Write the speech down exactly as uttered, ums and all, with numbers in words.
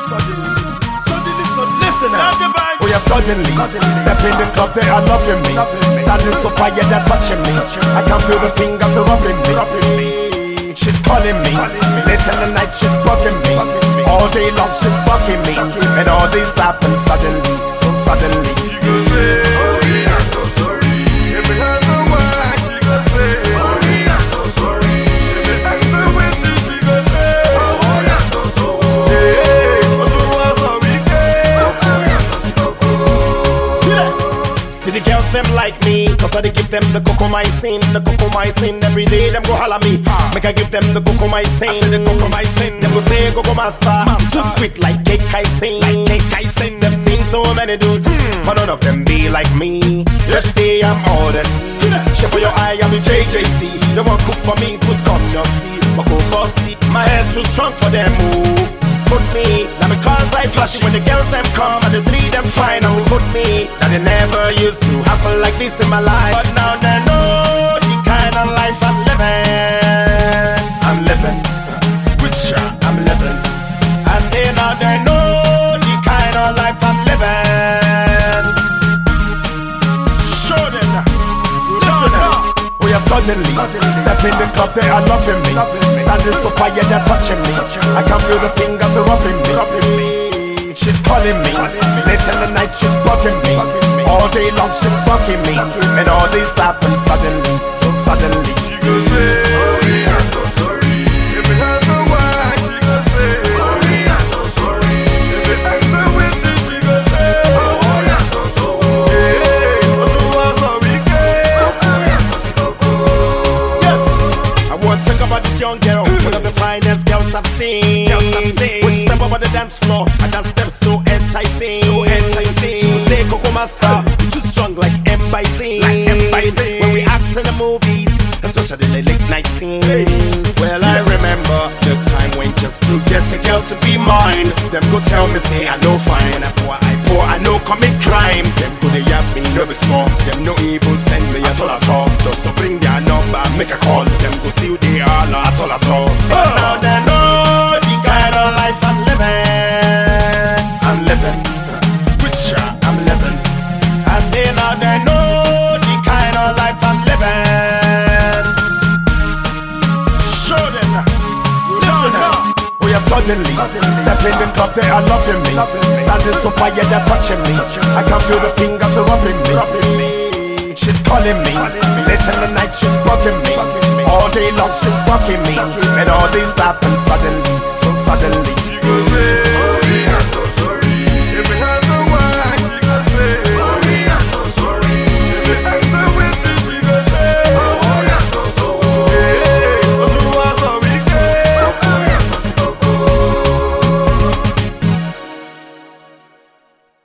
Suddenly, suddenly, suddenly, listen now. Oh yeah, suddenly, step in the club, they are loving me. Standing so quiet, they're touching me. I can feel the fingers rubbing me. She's calling me. Late in the night, she's bugging me. All day long, she's fucking me. And all this happens suddenly, so suddenly. The girls them like me, cause I give them the cocomycin, the cocomycin. Every day them go holla me, make I give them the cocomycin. I say the cocomycin, them go say go go master. Master. Too sweet like cake I sing, like cake I sing. They've seen so many dudes, mm. but none of them be like me. Just say I'm honest. Chef for your eye, I'm the J J C. They won't cook for me, put come your seat. But go bossy, my head too strong for them. Ooh. Put me, now because I flush it when the girls them come and the three them try now put me. That it never used to happen like this in my life, but now they know the kind of life I'm living. I'm living, with ya, I'm living. I say now they know the kind of life I'm living. Show them now, listen now. Oh yeah, suddenly, step in the club, they are loving me. Standing so quiet, they're touching me. I can feel the fingers rubbing me. She's calling me. Late in the night, she's bugging me. All day long, she's fucking me. And all this happens suddenly, so suddenly. This young girl, one of the finest girls I've seen. Girls I've seen. When she step over the dance floor, and that step so enticing, so enticing. She will say Coco Master, you too strong like M by C. Like M by C. When we act in the movies, especially the late night scenes. Well, I remember the time when just to get a girl to be mine, them go tell me say I know fine, I pour, I pour, I know commit crime. Them go they have me no be small, them no even send me at all at all. Just to bring their number, make a call, them go see who they are, not at all at all. But now they know the kind of life I'm living. I'm living, with ya, I'm living. I say now they know the kind of life I'm living. Show them now, listen now. Oh yeah, suddenly, step in the club, they are loving me. Standing so quiet, they're touching me. I can feel the fingers rubbing me. She's calling me. Late in the night, she's bugging me. All day long, she's fucking me. And all this happens suddenly, so suddenly.